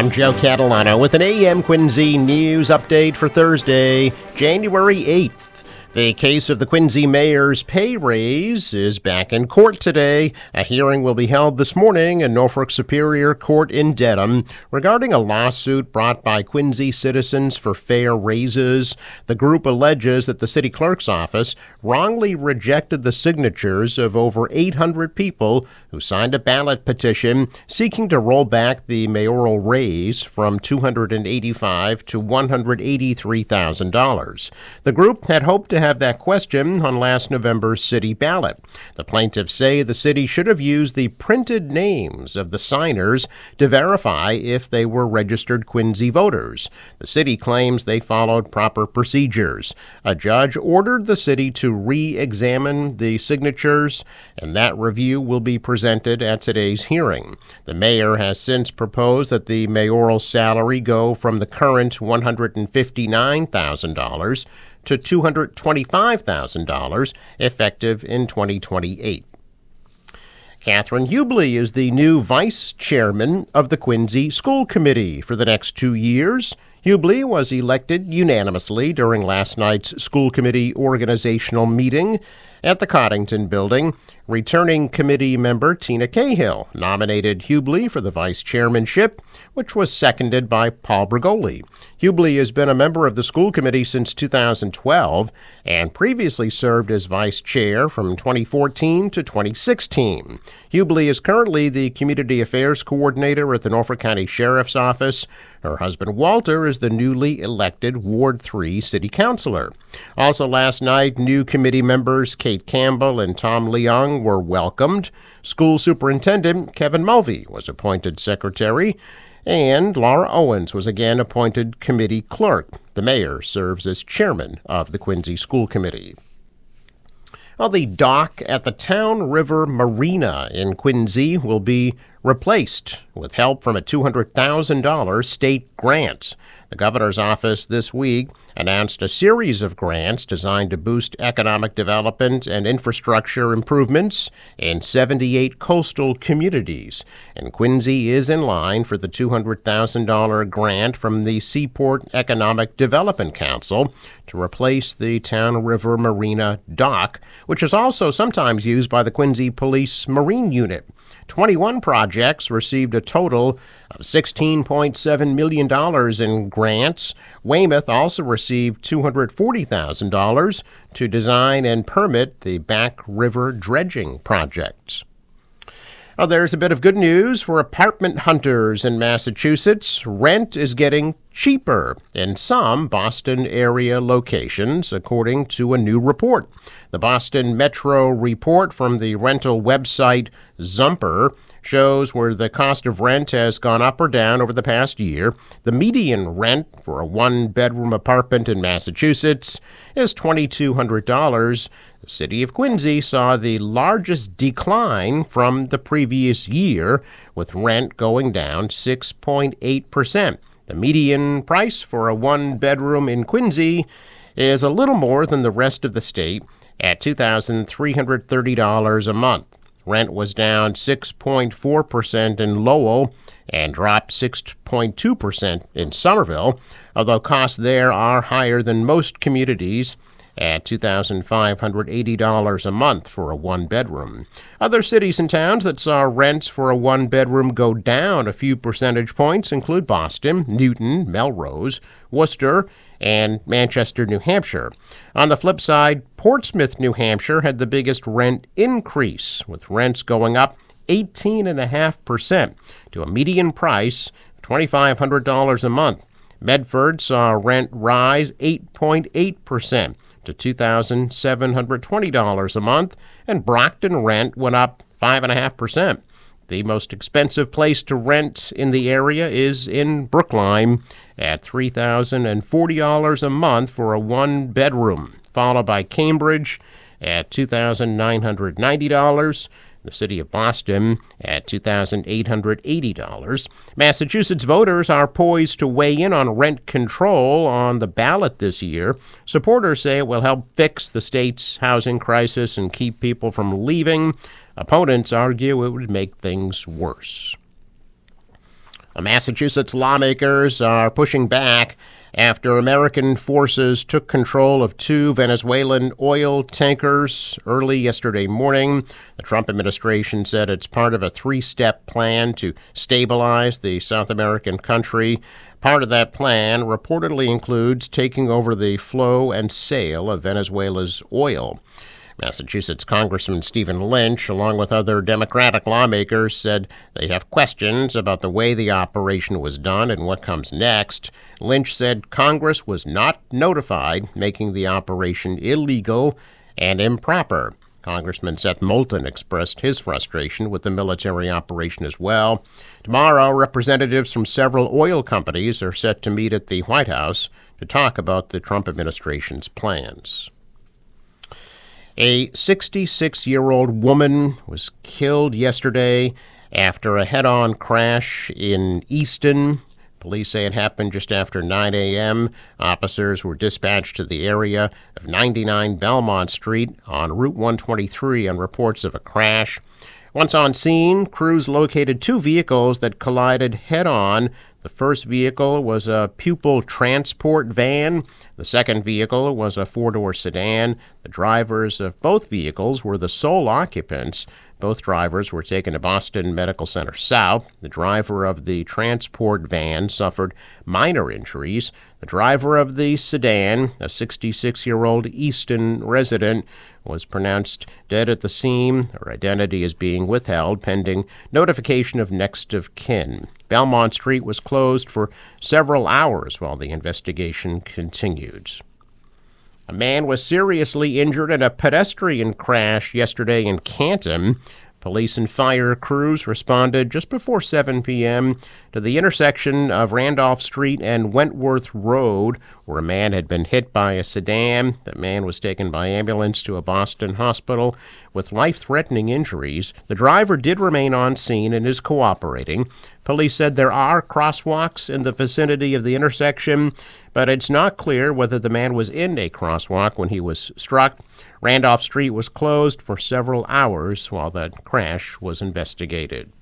I'm Joe Catalano with an AM Quincy news update for Thursday, January 8th. The case of the Quincy mayor's pay raise is back in court today. A hearing will be held this morning in Norfolk Superior Court in Dedham regarding a lawsuit brought by Quincy citizens for fair raises. The group alleges that the city clerk's office wrongly rejected the signatures of over 800 people who signed a ballot petition seeking to roll back the mayoral raise from $285,000 to $183,000. The group had hoped to have that question on last November's city ballot. The plaintiffs say the city should have used the printed names of the signers to verify if they were registered Quincy voters. The city claims they followed proper procedures. A judge ordered the city to re-examine the signatures, and that review will be presented at today's hearing. The mayor has since proposed that the mayoral salary go from the current $159,000 to $225,000 effective in 2028. Catherine Hubley is the new vice chairman of the Quincy School Committee for the next 2 years. Hubley was elected unanimously during last night's school committee organizational meeting at the Coddington Building. Returning committee member Tina Cahill nominated Hubley for the vice chairmanship, which was seconded by Paul Brigoli. Hubley has been a member of the school committee since 2012 and previously served as vice chair from 2014 to 2016. Hubley is currently the community affairs coordinator at the Norfolk County Sheriff's Office. Her husband Walter is the newly elected Ward 3 city councilor. Also last night, new committee members Kate Campbell and Tom Leung were welcomed. School Superintendent Kevin Mulvey was appointed secretary, and Laura Owens was again appointed committee clerk. The mayor serves as chairman of the Quincy School Committee. Well, the dock at the Town River Marina in Quincy will be replaced with help from a $200,000 state grant. The governor's office this week announced a series of grants designed to boost economic development and infrastructure improvements in 78 coastal communities. And Quincy is in line for the $200,000 grant from the Seaport Economic Development Council to replace the Town River Marina dock, which is also sometimes used by the Quincy Police Marine Unit. 21 projects received a total of $16.7 million in grants. Weymouth also received $240,000 to design and permit the Back River dredging project. Well, there's a bit of good news for apartment hunters in Massachusetts. Rent is getting cheaper in some Boston area locations, according to a new report. The Boston Metro report from the rental website Zumper shows where the cost of rent has gone up or down over the past year. The median rent for a one-bedroom apartment in Massachusetts is $2,200. The city of Quincy saw the largest decline from the previous year, with rent going down 6.8%. The median price for a one-bedroom in Quincy is a little more than the rest of the state at $2,330 a month. Rent was down 6.4% in Lowell and dropped 6.2% in Somerville, although costs there are higher than most communities at $2,580 a month for a one-bedroom. Other cities and towns that saw rents for a one-bedroom go down a few percentage points include Boston, Newton, Melrose, Worcester, and Manchester, New Hampshire. On the flip side, Portsmouth, New Hampshire had the biggest rent increase, with rents going up 18.5% to a median price of $2,500 a month. Medford saw rent rise 8.8% to $2,720 a month, and Brockton rent went up 5.5%. The most expensive place to rent in the area is in Brookline at $3,040 a month for a one-bedroom, followed by Cambridge at $2,990, the city of Boston at $2,880. Massachusetts voters are poised to weigh in on rent control on the ballot this year. Supporters say it will help fix the state's housing crisis and keep people from leaving. Opponents argue it would make things worse. Massachusetts lawmakers are pushing back after American forces took control of two Venezuelan oil tankers early yesterday morning. The Trump administration said it's part of a three-step plan to stabilize the South American country. Part of that plan reportedly includes taking over the flow and sale of Venezuela's oil. Massachusetts Congressman Stephen Lynch, along with other Democratic lawmakers, said they have questions about the way the operation was done and what comes next. Lynch said Congress was not notified, making the operation illegal and improper. Congressman Seth Moulton expressed his frustration with the military operation as well. Tomorrow, representatives from several oil companies are set to meet at the White House to talk about the Trump administration's plans. A 66-year-old woman was killed yesterday after a head-on crash in Easton. Police say it happened just after 9 a.m. Officers were dispatched to the area of 99 Belmont Street on Route 123 on reports of a crash. Once on scene, crews located two vehicles that collided head-on. The first vehicle was a pupil transport van. The second vehicle was a four-door sedan. The drivers of both vehicles were the sole occupants. Both drivers were taken to Boston Medical Center South. The driver of the transport van suffered minor injuries. The driver of the sedan, a 66-year-old Easton resident, was pronounced dead at the scene. Her identity is being withheld pending notification of next of kin. Belmont Street was closed for several hours while the investigation continues. A man was seriously injured in a pedestrian crash yesterday in Canton. Police and fire crews responded just before 7 p.m. to the intersection of Randolph Street and Wentworth Road, where a man had been hit by a sedan. The man was taken by ambulance to a Boston hospital with life-threatening injuries. The driver did remain on scene and is cooperating. Police said there are crosswalks in the vicinity of the intersection, but it's not clear whether the man was in a crosswalk when he was struck. Randolph Street was closed for several hours while that crash was investigated.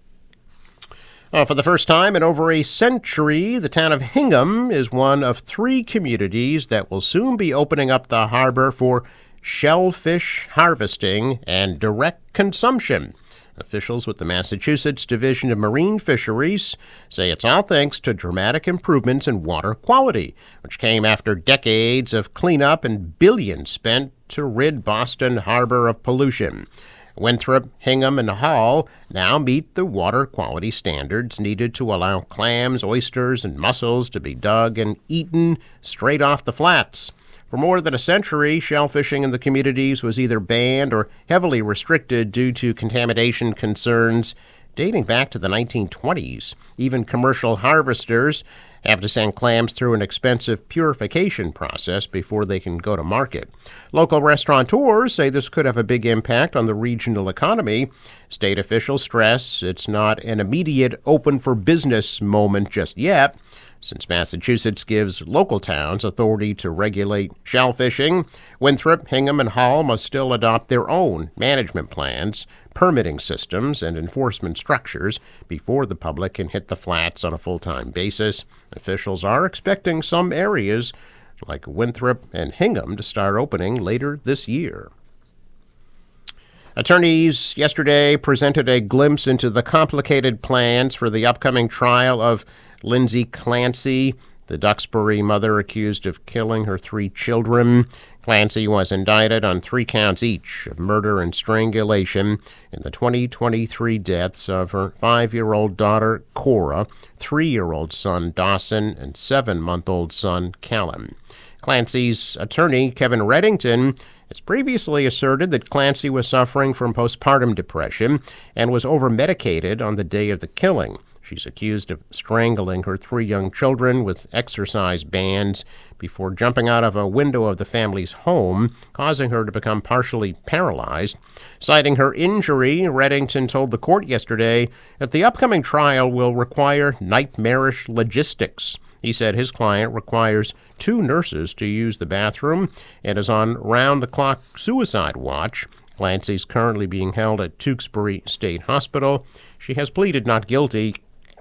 For the first time in over a century, the town of Hingham is one of three communities that will soon be opening up the harbor for shellfish harvesting and direct consumption. Officials with the Massachusetts Division of Marine Fisheries say it's all thanks to dramatic improvements in water quality, which came after decades of cleanup and billions spent to rid Boston Harbor of pollution. Winthrop, Hingham, and Hall now meet the water quality standards needed to allow clams, oysters, and mussels to be dug and eaten straight off the flats. For more than a century, shellfishing in the communities was either banned or heavily restricted due to contamination concerns dating back to the 1920s. Even commercial harvesters have to send clams through an expensive purification process before they can go to market. Local restaurateurs say this could have a big impact on the regional economy. State officials stress it's not an immediate open for business moment just yet. Since Massachusetts gives local towns authority to regulate shellfishing, Winthrop, Hingham, and Hall must still adopt their own management plans, permitting systems, and enforcement structures before the public can hit the flats on a full-time basis. Officials are expecting some areas like Winthrop and Hingham to start opening later this year. Attorneys yesterday presented a glimpse into the complicated plans for the upcoming trial of Lindsay Clancy, the Duxbury mother accused of killing her three children. Clancy was indicted on 3 counts each of murder and strangulation in the 2023 deaths of her 5-year-old daughter, Cora, 3-year-old son, Dawson, and 7-month-old son, Callum. Clancy's attorney, Kevin Reddington, has previously asserted that Clancy was suffering from postpartum depression and was over-medicated on the day of the killing. She's accused of strangling her 3 young children with exercise bands before jumping out of a window of the family's home, causing her to become partially paralyzed. Citing her injury, Reddington told the court yesterday that the upcoming trial will require nightmarish logistics. He said his client requires 2 nurses to use the bathroom and is on round-the-clock suicide watch. Clancy's currently being held at Tewksbury State Hospital. She has pleaded not guilty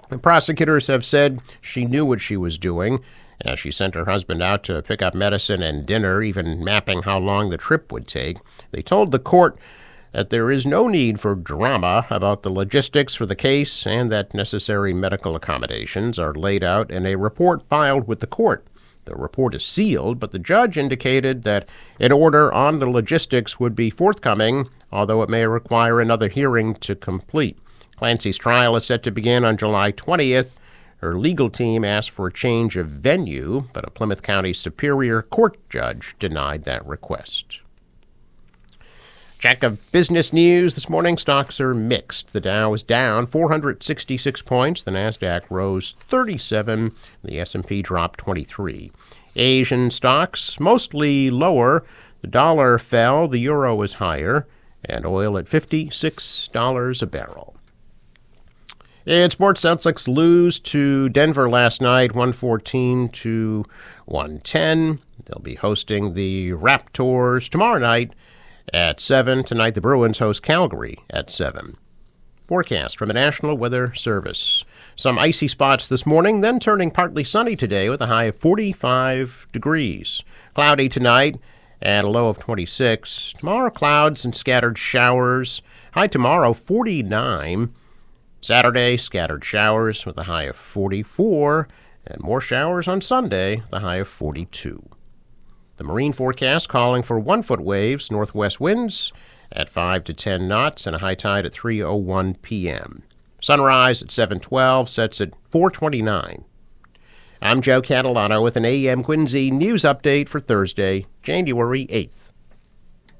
And prosecutors have said she knew what she was doing as she sent her husband out to pick up medicine and dinner, even mapping how long the trip would take. They told the court that there is no need for drama about the logistics for the case and that necessary medical accommodations are laid out in a report filed with the court. The report is sealed, but the judge indicated that an order on the logistics would be forthcoming, although it may require another hearing to complete. Clancy's trial is set to begin on July 20th. Her legal team asked for a change of venue, but a Plymouth County Superior Court judge denied that request. Check of business news this morning. Stocks are mixed. The Dow is down 466 points. The Nasdaq rose 37. The S&P dropped 23. Asian stocks mostly lower. The dollar fell. The euro is higher. And oil at $56 a barrel. In sports, Celtics lose to Denver last night, 114 to 110. They'll be hosting the Raptors tomorrow night at 7. Tonight, the Bruins host Calgary at 7. Forecast from the National Weather Service. Some icy spots this morning, then turning partly sunny today with a high of 45 degrees. Cloudy tonight and a low of 26. Tomorrow, clouds and scattered showers. High tomorrow, 49. Saturday, scattered showers with a high of 44. And more showers on Sunday, the high of 42. The marine forecast calling for 1-foot waves, northwest winds at 5 to 10 knots, and a high tide at 3:01 p.m. Sunrise at 7:12, sets at 4:29. I'm Joe Catalano with an AM Quincy news update for Thursday, January 8th.